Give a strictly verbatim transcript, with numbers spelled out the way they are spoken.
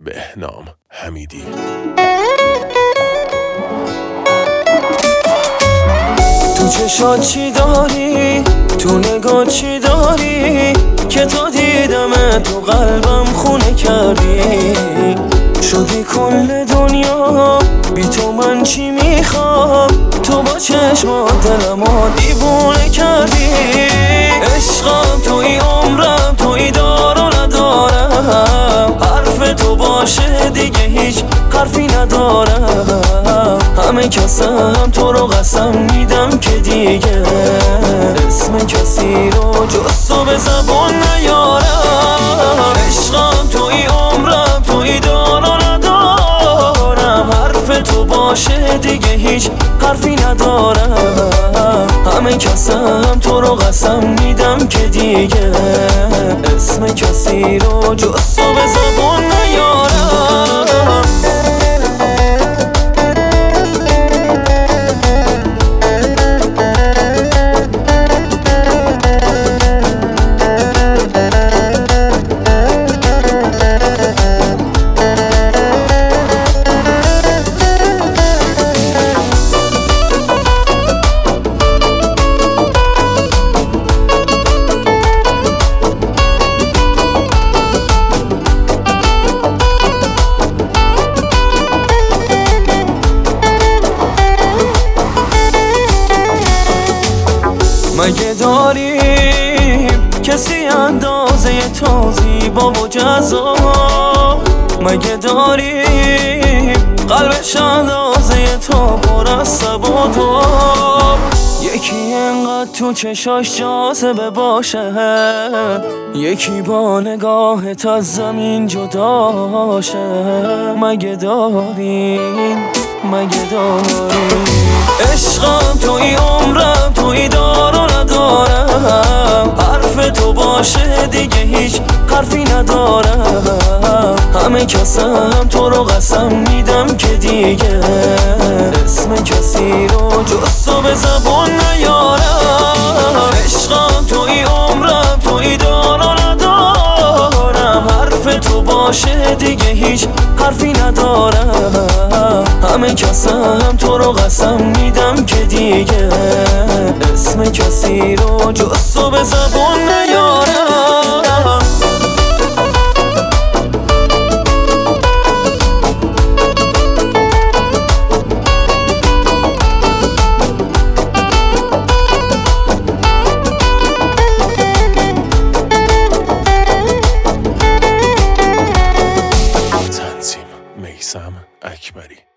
بهنام حمیدی. تو چشات چی داری؟ تو نگاه چی داری؟ که تا دیدم تو قلبم خونه کردی. شدی کل دنیا بی تو من چی میخوام؟ تو با چشمات دلمو دیوونه کردی. عشقم توی عمرم توی دار و ندارم. حرف تو باشه دیگه هیچ حرفی ندارم. همه کسم تو رو قسم میدم که دیگه اسم کسی رو جز تو به زبان نیارم. عشقم توی عمرم توی دار و ندارم. حرف تو باشه دیگه هیچ حرفی ندارم. همه کسم تو رو قسم میدم که دیگه اسم کسی رو جز تو به زبان نیارم. مگه داریم کسی اندازه تو زیبا و جذاب؟ مگه داریم قلبش اندازه تو پر از صبر و تاب؟ یکی انقدر تو چشاش جاذبه باشه، یکی با نگاهت از زمین جداشه. مگه داریم مگه داریم عشقم توی عمرم توی دار و ندارم. حرف تو باشه دیگه هیچ حرفی ندارم. همه کسم تو رو قسم میدم که دیگه اسم کسی رو جز تو به زبان نیارم. عشقم توی عمرم توی دار و ندارم. حرف تو باشه دیگه هیچ حرفی ندارم. همه کسم تو رو قسم میدم که دیگه اسم کسی رو جز تو به زبان نیارم. تنظیم میثم اکبری.